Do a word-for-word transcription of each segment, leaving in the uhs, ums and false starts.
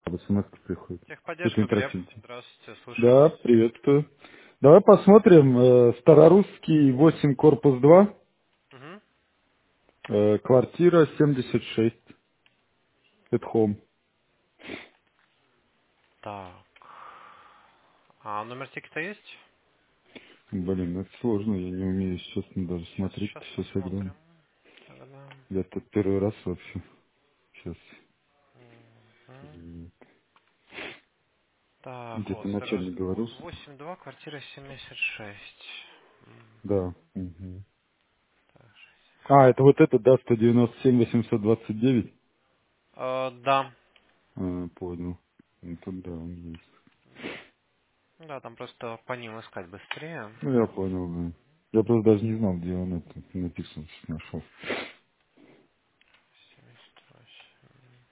смс приходит. Это Техподдержка, Глеб. интерактивно. Здравствуйте, слушаю Да, вас. приветствую. Давай посмотрим. э, Старорусский восемь, корпус два, Угу. э, квартира семьдесят шесть. At home. Так. А номер тикета есть? Блин, это сложно, я не умею, честно, даже Сейчас, смотреть. сейчас Сейчас я гляну. посмотрим. Тогда. Я тут первый раз вообще. Сейчас. Мгм. Так, Где-то вот, начальник Старорусская говорил. восемь два, квартира семьдесят шесть. Да. Мгм. Так, шесть. А, это вот это, да, сто девяносто семь восемьсот двадцать девять. Э, да. А, понял. Ну, тут да, он есть. Да, там просто по ним искать быстрее. Ну, я понял, да. Я просто даже не знал, где он это написан, сейчас нашел. семьдесят восемь.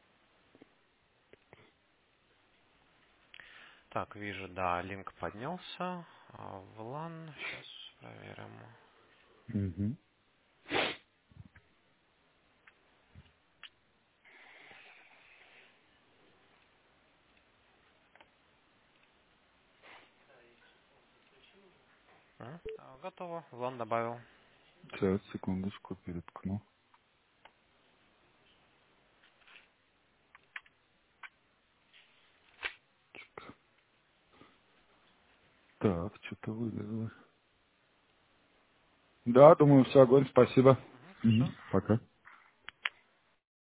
Так, вижу, да, линк поднялся. А, в лан. Сейчас проверим. Угу. М, а, Готово. В лан добавил. Сейчас, секундочку, переткну. Так, что-то вылезло. Да, думаю, все, огонь, спасибо. Угу, Угу. хорошо. Пока.